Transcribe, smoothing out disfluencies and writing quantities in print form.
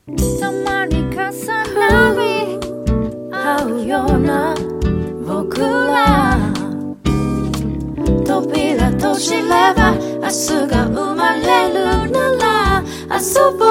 たまに重なり合うような僕ら扉閉じれば明日が生まれるなら遊ぼう